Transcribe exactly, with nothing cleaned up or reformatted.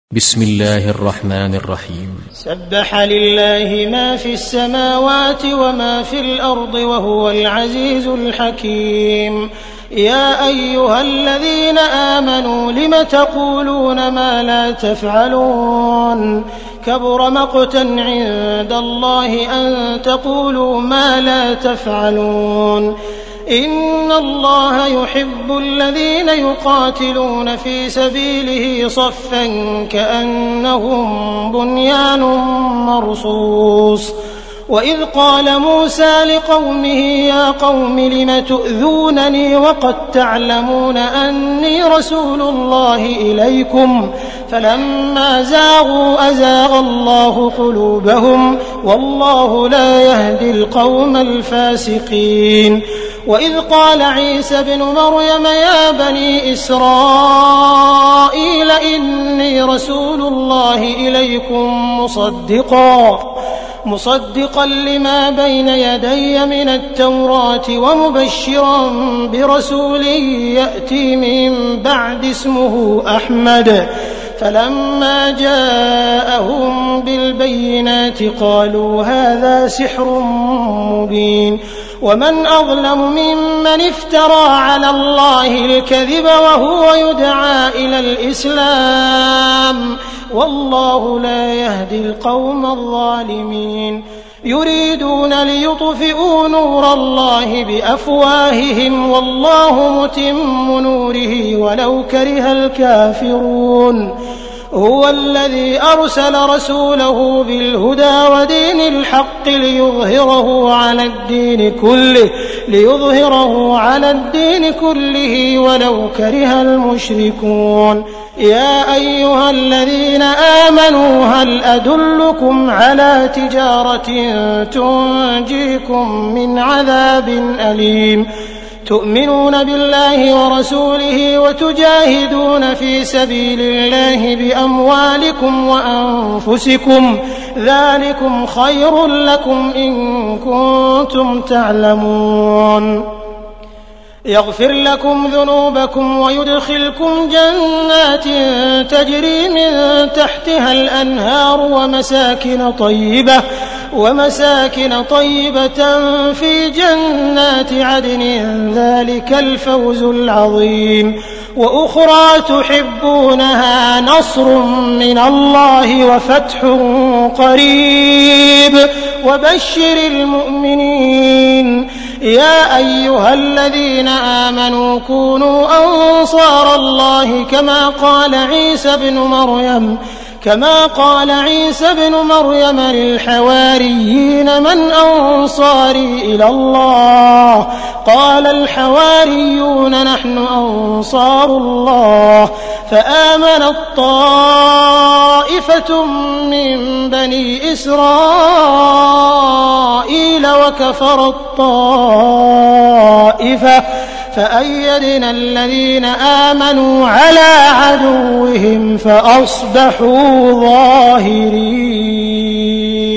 بسم الله الرحمن الرحيم. سبح لله ما في السماوات وما في الأرض وهو العزيز الحكيم. يا أيها الذين آمنوا لم تقولون ما لا تفعلون كبر مقتا عند الله أن تقولوا ما لا تفعلون. إن الله يحب الذين يقاتلون في سبيله صفا كأنهم بنيان مرصوص. وإذ قال موسى لقومه يا قوم لم تؤذونني وقد تعلمون أني رسول الله إليكم فلما زاغوا أزاغ الله قلوبهم والله لا يهدي القوم الفاسقين. وإذ قال عيسى ابن مريم يا بني إسرائيل إني رسول الله إليكم مصدقا مصدقا لما بين يدي من التوراة ومبشرا برسول يأتي من بعد اسمه أحمد. فلما جاءهم بالبينات قالوا هذا سحر مبين. ومن أظلم ممن افترى على الله الكذب وهو يدعى إلى الإسلام والله لا يهدي القوم الظالمين. يريدون ليطفئوا نور الله بأفواههم والله متم نوره ولو كره الكافرون. هو الذي أرسل رسوله بالهدى ودين الحق ليظهره على الدين كله ليظهره على الدين كله ولو كره المشركون. يا أيها الذين آمنوا هل أدلكم على تجارة تنجيكم من عذاب أليم تؤمنون بالله ورسوله وتجاهدون في سبيل الله بأموالكم وأنفسكم ذلكم خير لكم إن كنتم تعلمون. يغفر لكم ذنوبكم ويدخلكم جنات تجري من تحتها الأنهار ومساكن طيبة ومساكن طيبة في جنات عدن ذلك الفوز العظيم. وأخرى تحبونها نصر من الله وفتح قريب وبشر المؤمنين. يا أيها الذين آمنوا كونوا أنصار الله كما قال عيسى ابن مريم كما قال عيسى ابن مريم للحواريين من أنصاري إلى الله قال الحواريون نحن أنصار الله. فآمنت طائفة من بني إسرائيل وكفرت طائفة فأيدنا الذين آمنوا على عدوهم فأصبحوا ظاهرين.